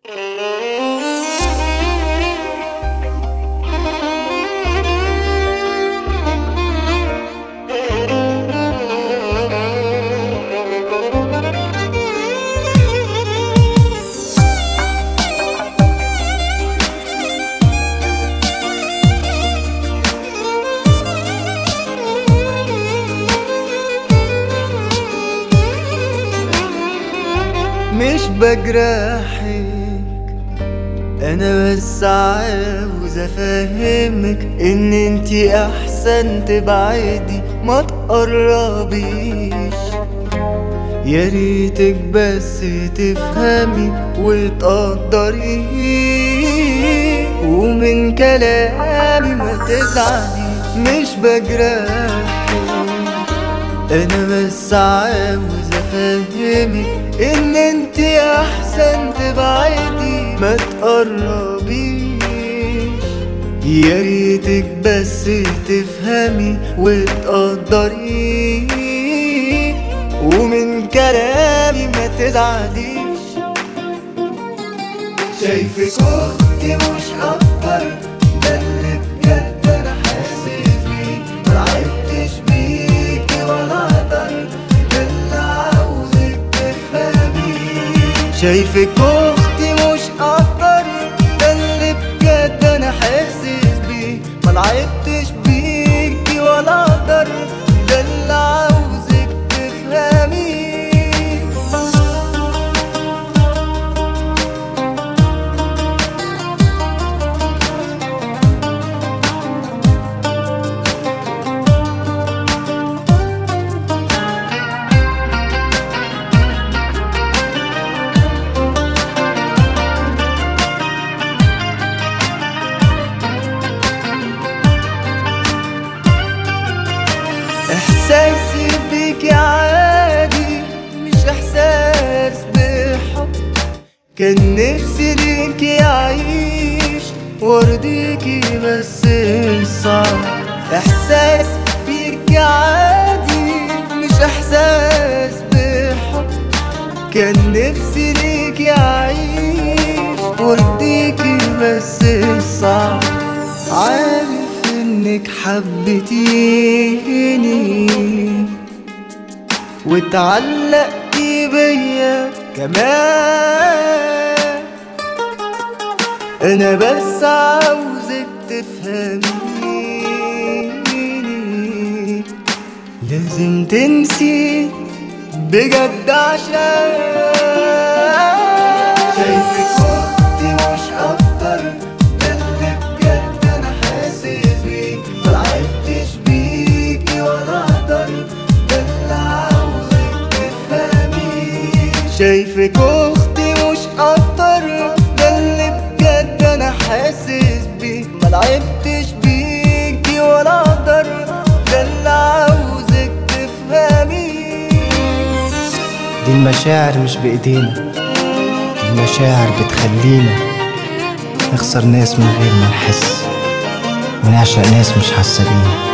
مش بجرحك، انا بس عاوز افهمك ان انتي احسن تبعدي ما تقربيش. يا ريتك بس تفهمي وتقدري ومن كلامي ما تزعلي. مش بجرحك، انا بس عاوز افهمك ان انتي احسن تبعدي ما تقربيش. يا ريتك بس تفهمي وتقدري ومن كلامي ما تزعليش. شايفك اختي مش اكتر، ده اللي بجد انا حاسس بيه. ملعبتش بيكي ولا اقدر، ده اللي عاوزك تفهميه. شايفك اختي مش اكتر، ده اللي بجد انا حاسس بيه. ملعبتش بيكي ولا اقدر، ده اللي عاوزك تفهميه. احساسي بيكي عادي، مش احساس بحب. كان نفسي ليكي اعيش وارضيكي بس صعب. احساس بيكي عادي، مش احساس بحب. كان نفسي ليكي اعيش وارضيكي بس صعب. عارف انك حبيتيني واتعلقتي بيا كمان. انا بس عاوزك تفهميني، لازم تنسي بجد عشان شايفك اختي مش اكتر، ده اللي بجد انا حاسس بيه. ملعبتش بيكي ولا اقدر، ده اللي عاوزك تفهميه. شايفك اختي مش اكتر، ده اللي بجد انا حاسس بيه. ملعبتش بيكي ولا اقدر، ده اللي عاوزك تفهميه. دي المشاعر مش بإيدينا، دي المشاعر بتخلينا نخسر ناس من غير ما نحس ونعشق ناس مش حاسة بينا.